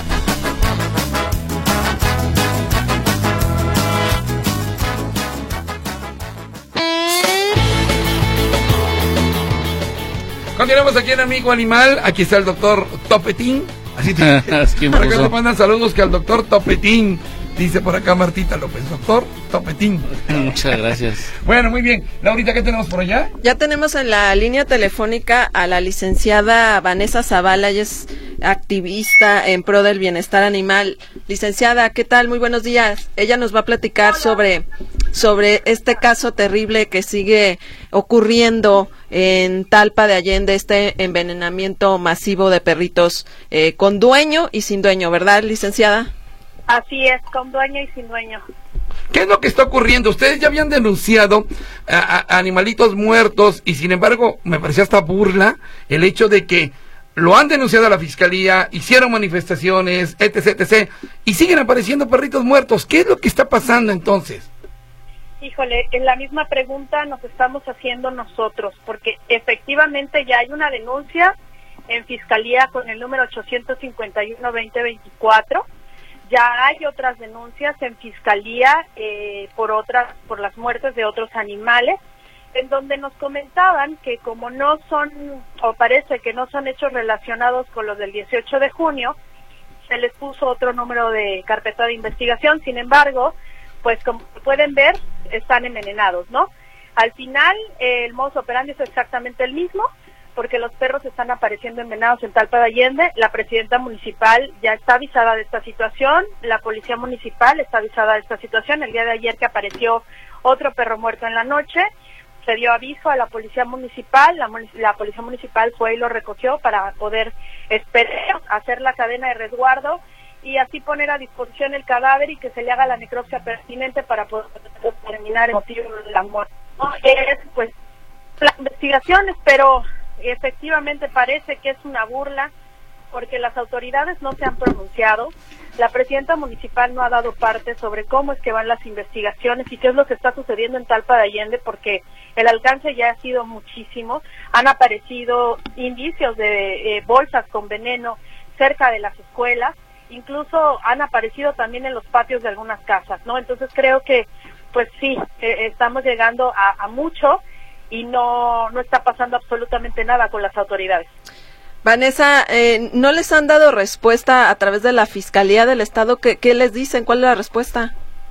Continuamos aquí en Amigo Animal. Aquí está el doctor Topetín. Así te, por acá te mandan saludos que al doctor Topetín. Dice por acá Martita López, doctor Topetín. Muchas gracias. Bueno, muy bien. Laurita, ¿qué tenemos por allá? Ya tenemos en la línea telefónica a la licenciada Vanessa Zavala. Ella es activista en pro del bienestar animal. Licenciada, ¿qué tal? Muy buenos días. Ella nos va a platicar sobre, sobre este caso terrible que sigue ocurriendo en Talpa de Allende, este envenenamiento masivo de perritos eh, con dueño y sin dueño, ¿verdad, licenciada? Así es, con dueño y sin dueño. ¿Qué es lo que está ocurriendo? Ustedes ya habían denunciado a, a animalitos muertos y sin embargo me parecía hasta burla el hecho de que lo han denunciado a la fiscalía, hicieron manifestaciones, etc, etc, y siguen apareciendo perritos muertos. ¿Qué es lo que está pasando entonces? Híjole, en la misma pregunta nos estamos haciendo nosotros, porque efectivamente ya hay una denuncia en fiscalía con el número ochocientos cincuenta y uno veinte veinticuatro. Ya hay otras denuncias en fiscalía eh, por otras, por las muertes de otros animales, en donde nos comentaban que como no son, o parece que no son hechos relacionados con los del dieciocho de junio, se les puso otro número de carpeta de investigación. Sin embargo, pues como pueden ver, están envenenados, ¿no? Al final, eh, el modus operandi es exactamente el mismo, porque los perros están apareciendo envenenados en Talpa de Allende. La presidenta municipal ya está avisada de esta situación, la policía municipal está avisada de esta situación. El día de ayer que apareció otro perro muerto en la noche, se dio aviso a la policía municipal, la, la policía municipal fue y lo recogió para poder esperar, hacer la cadena de resguardo y así poner a disposición el cadáver y que se le haga la necropsia pertinente para poder determinar el motivo de la muerte. ¿No? Es pues las investigaciones, pero efectivamente parece que es una burla porque las autoridades no se han pronunciado, la presidenta municipal no ha dado parte sobre cómo es que van las investigaciones y qué es lo que está sucediendo en Talpa de Allende, porque el alcance ya ha sido muchísimo. Han aparecido indicios de eh, bolsas con veneno cerca de las escuelas, incluso han aparecido también en los patios de algunas casas, ¿no? Entonces creo que, pues sí, eh, estamos llegando a, a mucho y no, no está pasando absolutamente nada con las autoridades. Vanessa, eh, ¿no les han dado respuesta a través de la Fiscalía del Estado? ¿Qué, qué les dicen? ¿Cuál es la respuesta?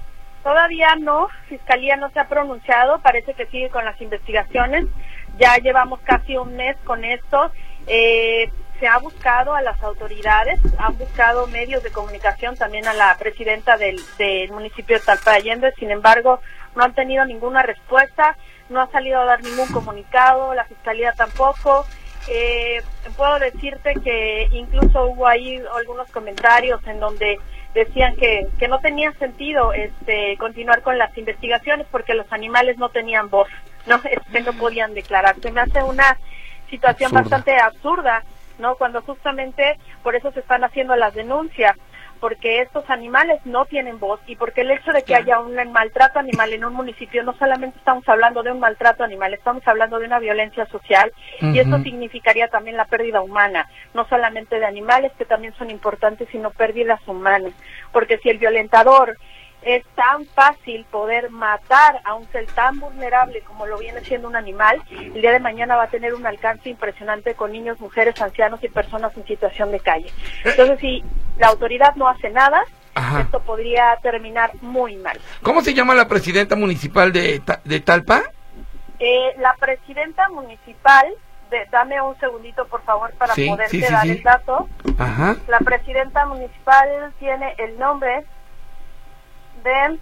Todavía no, Fiscalía no se ha pronunciado, parece que sigue con las investigaciones, ya llevamos casi un mes con esto, eh, se ha buscado a las autoridades, han buscado medios de comunicación, también a la presidenta del, del municipio de Talpa de Allende, sin embargo, no han tenido ninguna respuesta, no ha salido a dar ningún comunicado, la Fiscalía tampoco. Eh, puedo decirte que incluso hubo ahí algunos comentarios en donde decían que, que no tenía sentido este continuar con las investigaciones porque los animales no tenían voz, no, este, no podían declarar. Se me hace una situación absurda. Bastante absurda, ¿no? Cuando justamente por eso se están haciendo las denuncias, porque estos animales no tienen voz y porque el hecho de que haya un maltrato animal en un municipio, no solamente estamos hablando de un maltrato animal, estamos hablando de una violencia social. Uh-huh. Y eso significaría también la pérdida humana, no solamente de animales que también son importantes, sino pérdidas humanas, porque si el violentador es tan fácil poder matar a un ser tan vulnerable como lo viene siendo un animal, el día de mañana va a tener un alcance impresionante con niños, mujeres, ancianos y personas en situación de calle. Entonces, si la autoridad no hace nada, Ajá. esto podría terminar muy mal. ¿Cómo se llama la presidenta municipal de, de Talpa? Eh, la presidenta municipal, de, dame un segundito por favor para sí, poderte sí, sí, dar sí. el dato. Ajá. La presidenta municipal tiene el nombre de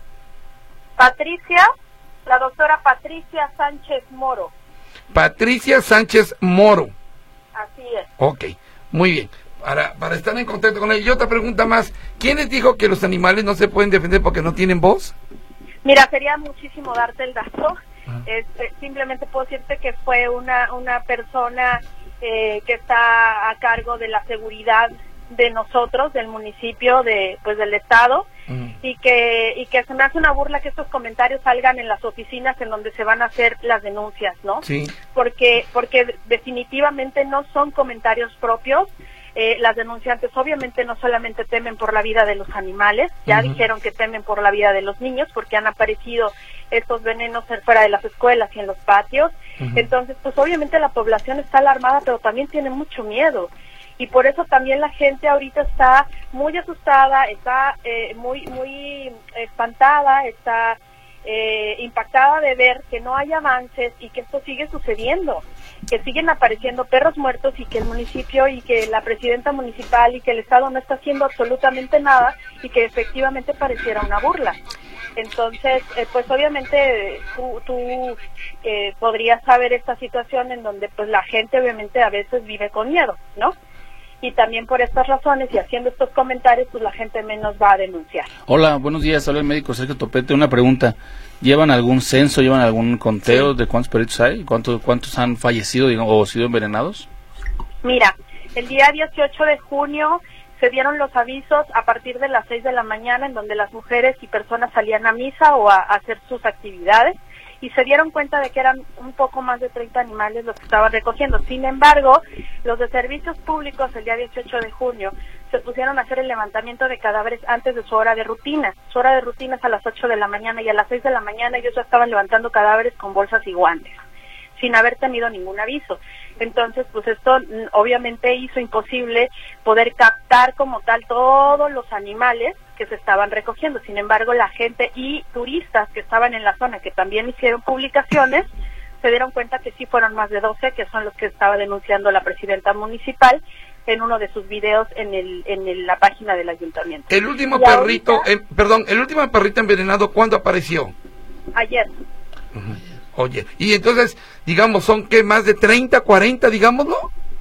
Patricia, la doctora Patricia Sánchez Moro. Patricia Sánchez Moro. Así es. Ok, muy bien. Para, para estar en contacto con ella. Y otra pregunta más, ¿quién les dijo que los animales no se pueden defender porque no tienen voz? Mira, sería muchísimo darte el dato. Ah. Este, simplemente puedo decirte que fue una, una persona eh, que está a cargo de la seguridad de nosotros, del municipio, de pues del estado, uh-huh. y que y que se me hace una burla que estos comentarios salgan en las oficinas en donde se van a hacer las denuncias, ¿no? Sí. Porque porque definitivamente no son comentarios propios. Eh, las denunciantes obviamente no solamente temen por la vida de los animales, ya uh-huh. dijeron que temen por la vida de los niños porque han aparecido estos venenos fuera de las escuelas y en los patios. Uh-huh. Entonces, pues obviamente la población está alarmada, pero también tiene mucho miedo. Y por eso también la gente ahorita está muy asustada, está eh, muy muy espantada, está eh, impactada de ver que no hay avances y que esto sigue sucediendo, que siguen apareciendo perros muertos y que el municipio y que la presidenta municipal y que el Estado no está haciendo absolutamente nada y que efectivamente pareciera una burla. Entonces, eh, pues obviamente tú, tú eh, podrías saber esta situación en donde pues la gente obviamente a veces vive con miedo, ¿no? Y también por estas razones y haciendo estos comentarios, pues la gente menos va a denunciar. Hola, buenos días, habla el médico Sergio Topete. Una pregunta, ¿llevan algún censo, llevan algún conteo sí. de cuántos perritos hay? ¿Cuántos, cuántos han fallecido digamos, o sido envenenados? Mira, el día dieciocho de junio se dieron los avisos a partir de las seis de la mañana en donde las mujeres y personas salían a misa o a, a hacer sus actividades. Y se dieron cuenta de que eran un poco más de treinta animales los que estaban recogiendo. Sin embargo, los de servicios públicos el día dieciocho de junio se pusieron a hacer el levantamiento de cadáveres antes de su hora de rutina. Su hora de rutina es a las ocho de la mañana y a las seis de la mañana ellos ya estaban levantando cadáveres con bolsas y guantes, sin haber tenido ningún aviso. Entonces, pues esto obviamente hizo imposible poder captar como tal todos los animales que se estaban recogiendo. Sin embargo, la gente y turistas que estaban en la zona, que también hicieron publicaciones, se dieron cuenta que sí fueron más de doce, que son los que estaba denunciando la presidenta municipal en uno de sus videos en el en el, la página del ayuntamiento. El último y perrito, ahorita, eh, perdón, el último perrito envenenado, ¿cuándo apareció? Ayer. Uh-huh. Oye, y entonces, digamos, ¿son qué, más de treinta, cuarenta, digámoslo?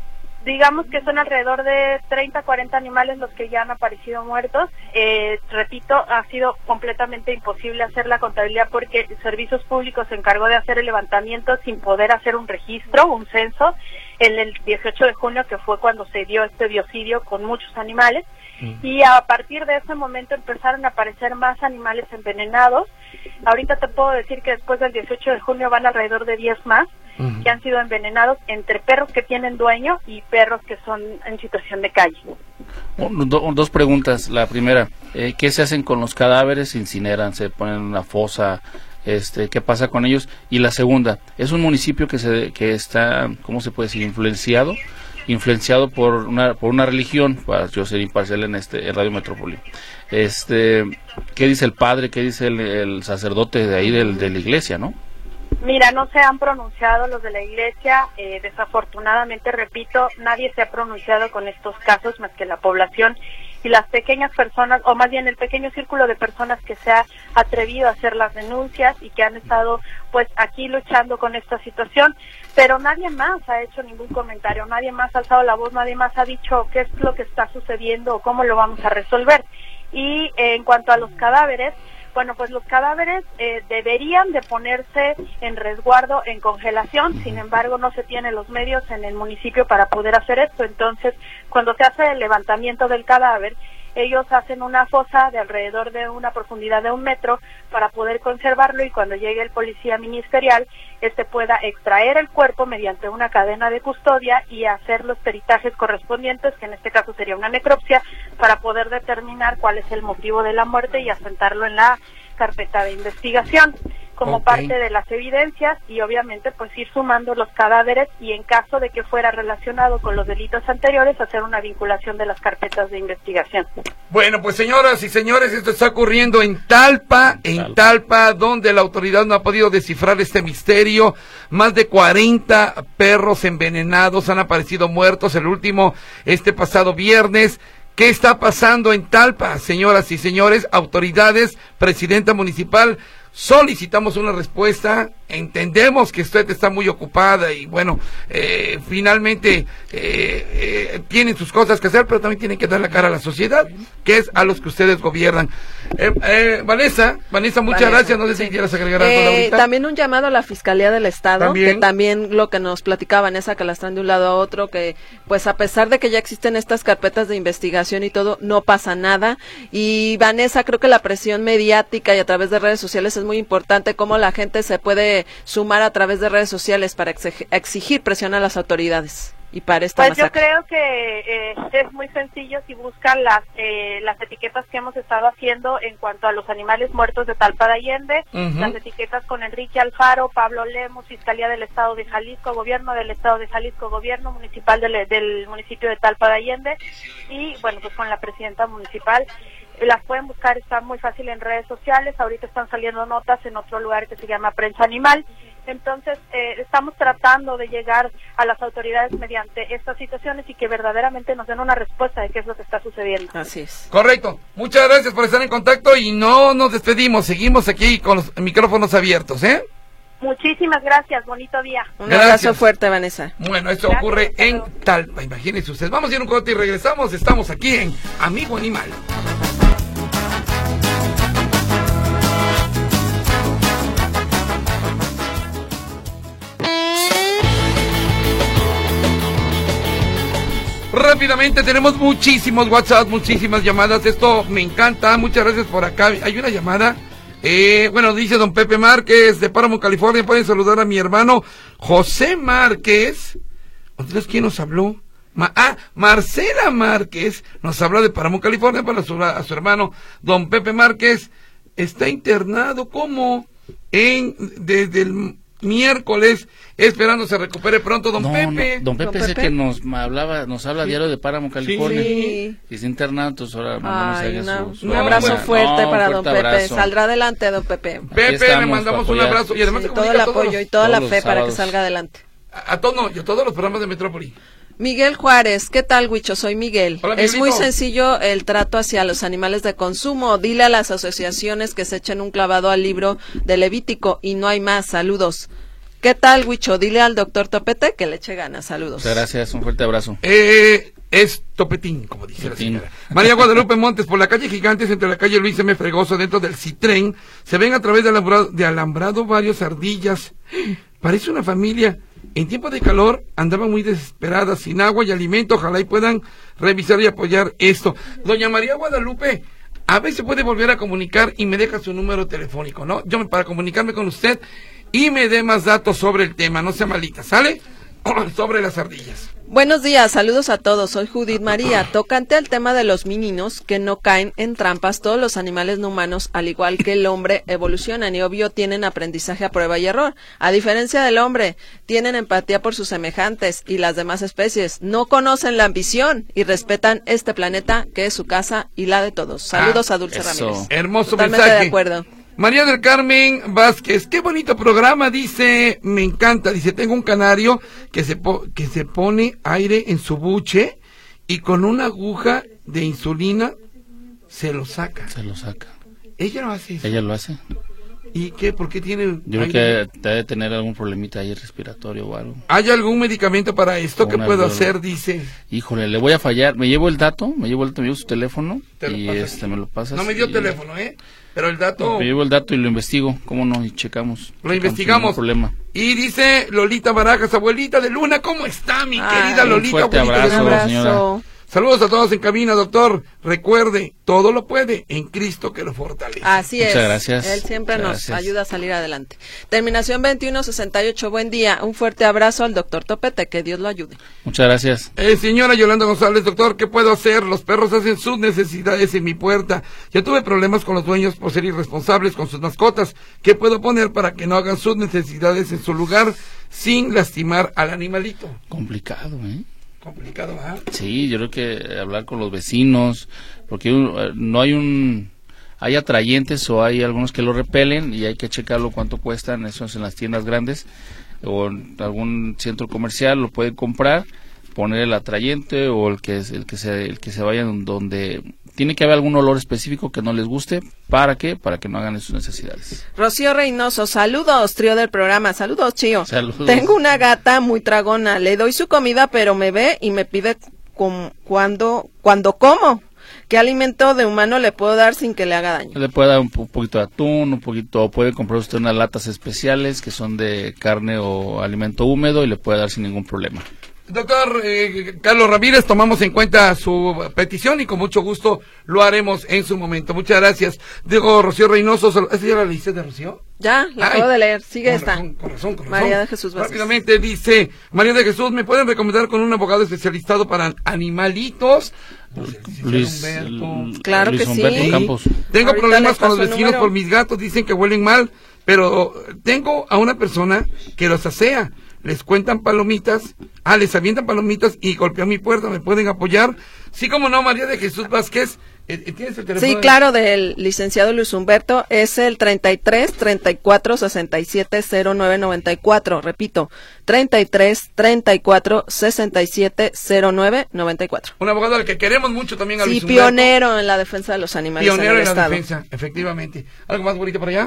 digamos que son alrededor de treinta, cuarenta animales los que ya han aparecido muertos. Eh, repito, ha sido completamente imposible hacer la contabilidad porque Servicios Públicos se encargó de hacer el levantamiento sin poder hacer un registro, un censo, en el dieciocho de junio, que fue cuando se dio este biocidio con muchos animales. Y a partir de ese momento empezaron a aparecer más animales envenenados. Ahorita te puedo decir que después del dieciocho de junio van alrededor de diez más uh-huh. que han sido envenenados entre perros que tienen dueño y perros que son en situación de calle. Do, dos preguntas. La primera, eh, ¿qué se hacen con los cadáveres? ¿Se incineran? ¿Se ponen en una fosa? Este, ¿qué pasa con ellos? Y la segunda, es un municipio que se que está, ¿cómo se puede decir? Influenciado influenciado por una por una religión, para yo ser imparcial en este en Radio Metrópoli. Este, ¿qué dice el padre, qué dice el, el sacerdote de ahí del, de la iglesia, no? Mira, no se han pronunciado los de la iglesia, eh, desafortunadamente, repito, nadie se ha pronunciado con estos casos más que la población y las pequeñas personas, o más bien el pequeño círculo de personas que se ha atrevido a hacer las denuncias y que han estado pues aquí luchando con esta situación, pero nadie más ha hecho ningún comentario, nadie más ha alzado la voz, nadie más ha dicho qué es lo que está sucediendo o cómo lo vamos a resolver. Y eh, en cuanto a los cadáveres, bueno, pues los cadáveres eh, deberían de ponerse en resguardo, en congelación, sin embargo no se tienen los medios en el municipio para poder hacer esto. Entonces, cuando se hace el levantamiento del cadáver, ellos hacen una fosa de alrededor de una profundidad de un metro para poder conservarlo y cuando llegue el policía ministerial, este pueda extraer el cuerpo mediante una cadena de custodia y hacer los peritajes correspondientes, que en este caso sería una necropsia, para poder determinar cuál es el motivo de la muerte y asentarlo en la carpeta de investigación como okay. parte de las evidencias y obviamente pues ir sumando los cadáveres y en caso de que fuera relacionado con los delitos anteriores hacer una vinculación de las carpetas de investigación. Bueno, pues señoras y señores, esto está ocurriendo en Talpa, en Talpa, donde la autoridad no ha podido descifrar este misterio. Más de cuarenta perros envenenados han aparecido muertos, el último este pasado viernes. ¿Qué está pasando en Talpa, señoras y señores? Autoridades, presidenta municipal, solicitamos una respuesta. Entendemos que usted está muy ocupada y bueno, eh, finalmente eh, eh, tienen sus cosas que hacer, pero también tienen que dar la cara a la sociedad, que es a los que ustedes gobiernan. Eh, eh, Vanessa, Vanessa, muchas Vanessa, gracias. No sé sí. si quieras agregar algo. Eh, también un llamado a la Fiscalía del Estado, ¿También? que también lo que nos platicaba Vanessa, que las traen de un lado a otro, que pues a pesar de que ya existen estas carpetas de investigación y todo, no pasa nada. Y Vanessa, creo que la presión mediática y a través de redes sociales es muy importante, cómo la gente se puede sumar a través de redes sociales para exigir, exigir presión a las autoridades y para esta Pues masacre. Yo creo que eh, es muy sencillo si buscan las eh, las etiquetas que hemos estado haciendo en cuanto a los animales muertos de Talpa de Allende, uh-huh. las etiquetas con Enrique Alfaro, Pablo Lemos, Fiscalía del Estado de Jalisco, Gobierno del Estado de Jalisco, Gobierno Municipal del, del municipio de Talpa de Allende y bueno, pues con la presidenta municipal. Las pueden buscar, está muy fácil en redes sociales, ahorita están saliendo notas en otro lugar que se llama Prensa Animal, entonces eh, estamos tratando de llegar a las autoridades mediante estas situaciones y que verdaderamente nos den una respuesta de qué es lo que está sucediendo. Así es. Correcto, muchas gracias por estar en contacto y no nos despedimos, seguimos aquí con los micrófonos abiertos, ¿eh? Muchísimas gracias, bonito día. Un gracias. abrazo fuerte, Vanessa. Bueno, esto gracias, ocurre en Talpa, imagínense ustedes. Vamos a ir a un corte y regresamos, estamos aquí en Amigo Animal. Rápidamente, tenemos muchísimos WhatsApp, muchísimas llamadas, esto me encanta, muchas gracias por acá. Hay una llamada, eh, bueno, dice don Pepe Márquez de Páramo, California, pueden saludar a mi hermano José Márquez. ¿Entonces quién nos habló? Ma ah, Marcela Márquez nos habla de Páramo, California, para su, a su hermano don Pepe Márquez. Está internado como en desde el miércoles, esperando se recupere pronto don no, Pepe. No, don Pepe don es el Pepe. que nos hablaba, nos habla sí. diario de Páramo, California. Sí. Y está internado, entonces ahora mandamos Ay, a una, su, su un abrazo bueno. fuerte no, para fuerte don Pepe. abrazo. Saldrá adelante, don Pepe. Pepe, le mandamos un abrazo y además sí, se todo el comunica a todos apoyo los, y toda la todos fe los para que sábados. salga adelante. a, a todos, no, y a todos los programas de Metrópoli. Miguel Juárez, ¿qué tal, Huicho? Soy Miguel. Hola, es muy Miguelito. sencillo el trato hacia los animales de consumo. Dile a las asociaciones que se echen un clavado al libro de Levítico y no hay más. Saludos. ¿Qué tal, Huicho? Dile al doctor Topete que le eche ganas. Saludos. Muchas gracias, un fuerte abrazo. Eh, es Topetín, como dice Topetín. la señora. María Guadalupe Montes, por la calle Gigantes, entre la calle Luis M. Fregoso, dentro del Citren, se ven a través de alambrado, de alambrado varios ardillas. Parece una familia. En tiempo de calor andaban muy desesperadas, sin agua y alimento. Ojalá y puedan revisar y apoyar esto. Doña María Guadalupe, a ver si puede volver a comunicar y me deja su número telefónico, ¿no? Yo me, para comunicarme con usted y me dé más datos sobre el tema, no sea malita, ¿sale? Sobre las ardillas. Buenos días, saludos a todos. Soy Judith María. Tocante al tema de los mininos que no caen en trampas, todos los animales no humanos, al igual que el hombre, evolucionan y obvio tienen aprendizaje a prueba y error. A diferencia del hombre, tienen empatía por sus semejantes y las demás especies. No conocen la ambición y respetan este planeta que es su casa y la de todos. Saludos Ah, a Dulce eso. Ramírez. Hermoso Totalmente mensaje. de acuerdo. María del Carmen Vázquez, qué bonito programa, dice, me encanta, dice, tengo un canario que se po que se pone aire en su buche y con una aguja de insulina se lo saca. Se lo saca. Ella lo hace eso. Ella lo hace. ¿Y qué? ¿Por qué tiene Yo aire? creo que debe tener algún problemita ahí respiratorio o algo. ¿Hay algún medicamento para esto? ¿Qué Una puedo algo- hacer? Dice. Híjole, le voy a fallar. Me llevo el dato, me llevo el dato, me llevo su teléfono Te lo y pasas. este me lo pasas. No me dio y- teléfono, ¿eh? Pero el dato Me llevo el dato y lo investigo, ¿cómo no? Y checamos. lo Checamos, investigamos. sin ningún problema. Y dice Lolita Barajas, abuelita de Luna, ¿cómo está mi Ay, querida un Lolita? fuerte abuelita de Un abrazo, Luna? abrazo. Saludos a todos en cabina, doctor. Recuerde, todo lo puede en Cristo que lo fortalece. Así Muchas es. gracias. Él siempre Muchas nos gracias. ayuda a salir adelante. Terminación veintiuno sesenta y ocho. Buen día. Un fuerte abrazo al doctor Topete. Que Dios lo ayude. Muchas gracias. Eh, señora Yolanda González, doctor, ¿qué puedo hacer? Los perros hacen sus necesidades en mi puerta. Yo tuve problemas con los dueños por ser irresponsables con sus mascotas. ¿Qué puedo poner para que no hagan sus necesidades en su lugar sin lastimar al animalito? Complicado, ¿eh? Complicado, ¿ah? Sí, yo creo que hablar con los vecinos, porque uh, no hay un... Hay atrayentes o hay algunos que lo repelen y hay que checarlo cuánto cuestan, eso es en las tiendas grandes o en algún centro comercial, lo pueden comprar, poner el atrayente o el que el que se el que se vayan donde tiene que haber algún olor específico que no les guste, ¿para qué? Para que no hagan sus necesidades. Rocío Reynoso, saludos, trío del programa. Saludos, Chío. Saludos. Tengo una gata muy tragona. Le doy su comida, pero me ve y me pide com- cuando, cuando como. ¿Qué alimento de humano le puedo dar sin que le haga daño? Le puede dar un, po- poquito de atún, un poquito, puede comprar usted unas latas especiales que son de carne o alimento húmedo y le puede dar sin ningún problema. Doctor eh, Carlos Ramírez, tomamos en cuenta su petición y con mucho gusto lo haremos en su momento. Muchas gracias. Digo, Rocío Reynoso, sal- ¿esa ya la leíste de Rocío? Ya, la Ay, acabo de leer. Sigue con esta. razón, con razón, con María razón. de Jesús Vázquez. Rápidamente dice, María de Jesús, ¿me pueden recomendar con un abogado especializado para animalitos? Pues el Luis, licenciado Humberto. L- Claro Luis que Humberto sí. Campos. Tengo Ahorita problemas les con los paso el vecinos número. por mis gatos, dicen que huelen mal, pero tengo a una persona que los asea, les cuentan palomitas, ah, les avientan palomitas y golpean mi puerta, ¿me pueden apoyar? Sí, como no, María de Jesús Vázquez, eh, ¿tienes el teléfono? Sí, claro, del licenciado Luis Humberto, es el treinta y tres, treinta y cuatro, sesenta y siete, cero nueve noventa y cuatro, repito, treinta y tres, treinta y cuatro, sesenta y siete, cero nueve noventa y cuatro. Un abogado al que queremos mucho también, a Sí, Luis Humberto. pionero en la defensa de los animales Pionero en el en la estado. defensa, efectivamente. ¿Algo más bonito por allá?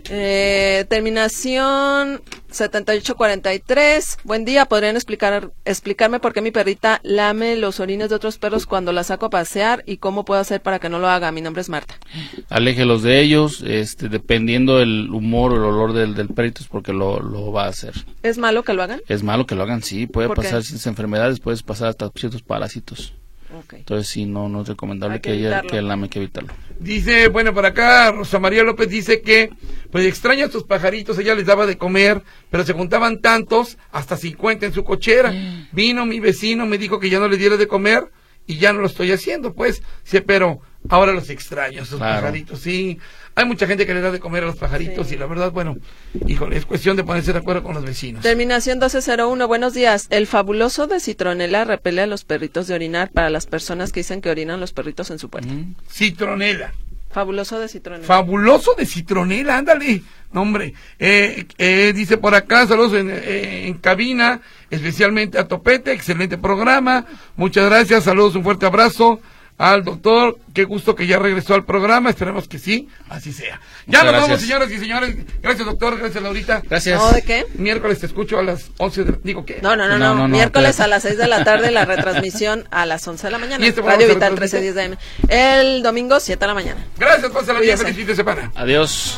Eh, terminación setenta y ocho cuarenta y tres. Buen día, ¿podrían explicar explicarme por qué mi perrita lame los orines de otros perros cuando la saco a pasear y cómo puedo hacer para que no lo haga? Mi nombre es Marta. Aléjelos de ellos, este, dependiendo el humor o el olor del, del perrito, es porque lo, lo va a hacer. ¿Es malo que lo hagan? Es malo que lo hagan, sí, puede ¿Por qué? pasar ciertas enfermedades, puedes pasar hasta ciertos parásitos. Okay. Entonces, sí, no, no es recomendable Hay que que, ella, evitarlo. que el lame, hay que evitarlo. Dice, bueno, por acá Rosa María López dice que pues extraña a sus pajaritos, ella les daba de comer, pero se juntaban tantos, hasta cincuenta en su cochera. Vino mi vecino, me dijo que ya no les diera de comer y ya no lo estoy haciendo, pues, sí, pero ahora los extraño, esos Claro. pajaritos, sí. Hay mucha gente que le da de comer a los pajaritos Sí. y la verdad, bueno, híjole, es cuestión de ponerse de acuerdo con los vecinos. Terminación doce cero uno. Buenos días. El fabuloso de citronela repele a los perritos de orinar para las personas que dicen que orinan los perritos en su puerta. Mm. Citronela. Fabuloso de citronela. Fabuloso de citronela, ándale. No, hombre. Eh, eh, dice por acá, saludos en, eh, en cabina, especialmente a Topete, excelente programa. Muchas gracias, saludos, un fuerte abrazo. al doctor. Qué gusto que ya regresó al programa, esperemos que sí, así sea. Ya Muchas nos vamos, gracias. señoras y señores. Gracias, doctor, gracias, Laurita. Gracias. ¿No, de qué? Miércoles te escucho a las once de... Digo, ¿qué? No, no, no, No, no, no, no, miércoles espérate. a las seis de la tarde, la retransmisión a las once de la mañana. ¿Y este programa Radio se Vital retransmite? trece diez de eme. El domingo, siete de la mañana. Gracias, pásala bien, Cuídese. feliz fin de semana. Adiós.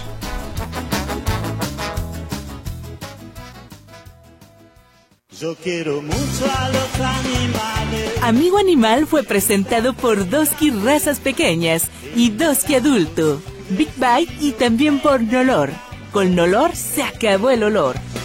Yo quiero mucho a los animales. Amigo Animal fue presentado por Doski Razas Pequeñas y Doski Adulto, Big Bite y también por Nolor. Con Nolor se acabó el olor.